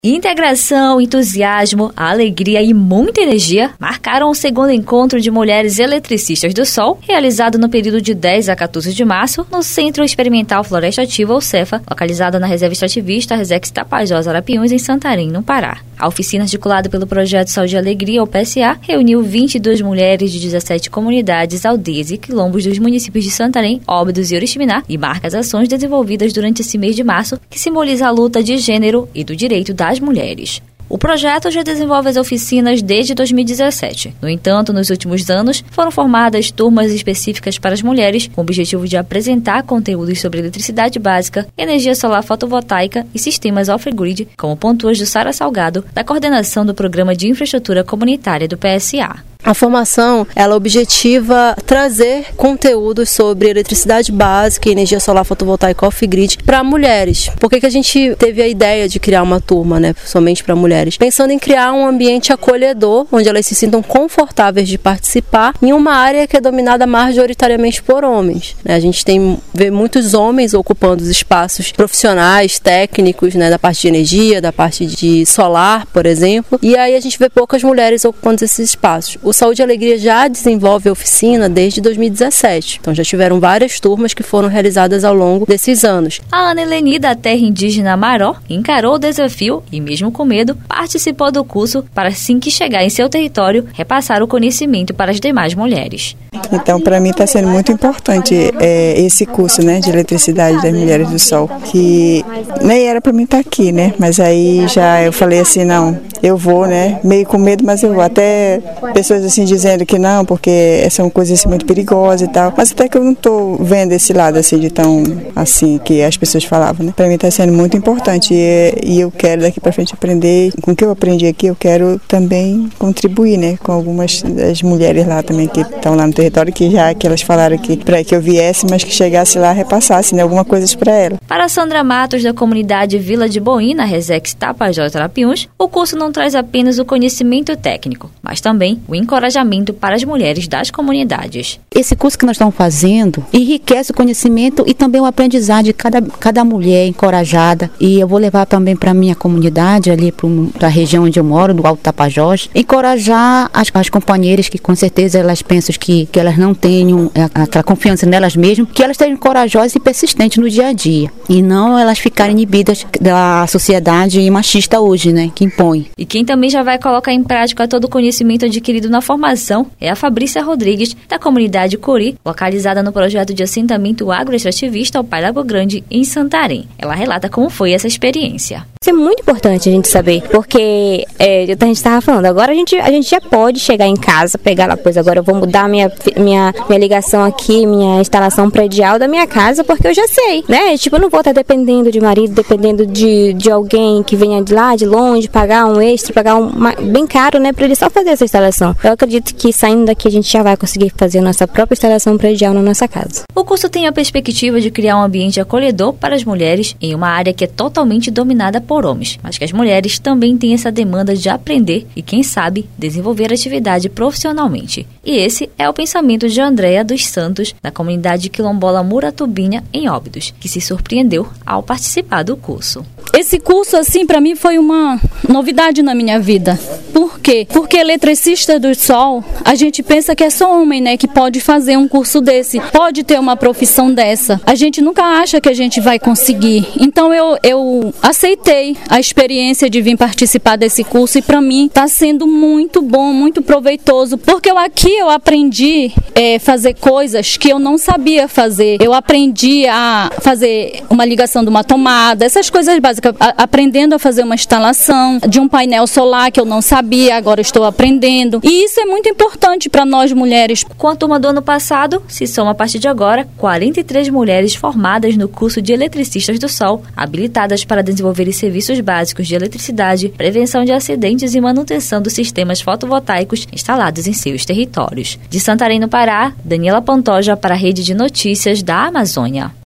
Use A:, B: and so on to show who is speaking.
A: Integração, entusiasmo, alegria e muita energia marcaram o segundo encontro de mulheres eletricistas do Sol, realizado no período de 10 a 14 de março, no Centro Experimental Floresta Ativa, ou CEFA, localizado na Reserva Extrativista Resex Tapajós Arapiuns, em Santarém, no Pará. A oficina, articulada pelo Projeto Saúde e Alegria, ou PSA, reuniu 22 mulheres de 17 comunidades, aldeias e quilombos dos municípios de Santarém, Óbidos e Oriximiná, e marca as ações desenvolvidas durante esse mês de março, que simboliza a luta de gênero e do direito das mulheres. O projeto já desenvolve as oficinas desde 2017. No entanto, nos últimos anos, foram formadas turmas específicas para as mulheres, com o objetivo de apresentar conteúdos sobre eletricidade básica, energia solar fotovoltaica e sistemas off-grid, como pontua Jussara Salgado, da coordenação do Programa de Infraestrutura Comunitária do PSA.
B: A formação, ela objetiva trazer conteúdos sobre eletricidade básica e energia solar fotovoltaica off-grid para mulheres. Por que a gente teve a ideia de criar uma turma, somente para mulheres? Pensando em criar um ambiente acolhedor, onde elas se sintam confortáveis de participar em uma área que é dominada majoritariamente por homens. A gente vê muitos homens ocupando os espaços profissionais, técnicos, da parte de energia, da parte de solar, por exemplo, e aí a gente vê poucas mulheres ocupando esses espaços. O Saúde e Alegria já desenvolve a oficina desde 2017. Então já tiveram várias turmas que foram realizadas ao longo desses anos.
A: A Ana Eleni, da terra indígena Maró, encarou o desafio e, mesmo com medo, participou do curso para, assim que chegar em seu território, repassar o conhecimento para as demais mulheres.
C: Então, para mim está sendo muito importante esse curso, de eletricidade das Mulheres do Sol, que nem era para mim estar aqui, mas aí já eu falei assim, não, eu vou, meio com medo, mas eu vou. Até pessoas assim dizendo que não, porque são coisas assim, muito perigosas e tal, mas até que eu não estou vendo esse lado assim de tão assim que as pessoas falavam, Para mim está sendo muito importante e eu quero daqui para frente aprender. Com o que eu aprendi aqui, eu quero também contribuir, com algumas das mulheres lá também que estão lá no território, que elas falaram que para que eu viesse, mas que chegasse lá e repassasse, alguma coisa para ela.
A: Para Sandra Matos, da comunidade Vila de Boim, na Resex Tapajós Arapiuns, o curso não traz apenas o conhecimento técnico, mas também o encorajamento para as mulheres das comunidades.
D: Esse curso que nós estamos fazendo enriquece o conhecimento e também o aprendizado de cada mulher encorajada. E eu vou levar também para a minha comunidade, ali para a região onde eu moro, do Alto Tapajós, encorajar as companheiras que com certeza elas pensam que elas não tenham aquela confiança nelas mesmas, que elas sejam corajosas e persistentes no dia a dia. E não elas ficarem inibidas da sociedade machista hoje, que impõe.
A: E quem também já vai colocar em prática todo o conhecimento adquirido na formação é a Fabrícia Rodrigues, da comunidade Cori, localizada no projeto de assentamento agroextrativista ao Pai Lago Grande, em Santarém. Ela relata como foi essa experiência.
E: Isso é muito importante a gente saber, porque a gente estava falando, agora a gente já pode chegar em casa, pegar lá, pois agora eu vou mudar minha ligação aqui, minha instalação predial da minha casa, porque eu já sei, eu não vou estar dependendo de marido, dependendo de alguém que venha de lá, de longe, pagar um extra, bem caro, para ele só fazer essa instalação. Eu acredito que saindo daqui a gente já vai conseguir fazer a nossa própria instalação predial na nossa casa.
A: O curso tem a perspectiva de criar um ambiente acolhedor para as mulheres em uma área que é totalmente dominada por homens, mas que as mulheres também têm essa demanda de aprender e, quem sabe, desenvolver atividade profissionalmente. E esse é o pensamento de Andréa dos Santos, da comunidade quilombola Muratubinha, em Óbidos, que se surpreendeu ao participar do curso.
F: Esse curso, assim, para mim foi uma novidade na minha vida. Por quê? Porque eletricista do Sol, a gente pensa que é só homem, que pode fazer um curso desse, pode ter uma profissão dessa. A gente nunca acha que a gente vai conseguir. Então eu aceitei a experiência de vir participar desse curso e para mim está sendo muito bom, muito proveitoso, porque aqui eu aprendi fazer coisas que eu não sabia fazer. Eu aprendi a fazer uma ligação de uma tomada, essas coisas básicas, aprendendo a fazer uma instalação de um painel solar que eu não sabia, agora estou aprendendo. E isso é muito importante para nós mulheres.
A: Com a turma do ano passado, se soma a partir de agora 43 mulheres formadas no curso de Eletricistas do Sol, habilitadas para desenvolver serviços básicos de eletricidade, prevenção de acidentes e manutenção dos sistemas fotovoltaicos instalados em seus territórios. De Santarém, no Pará, Daniela Pantoja para a Rede de Notícias da Amazônia.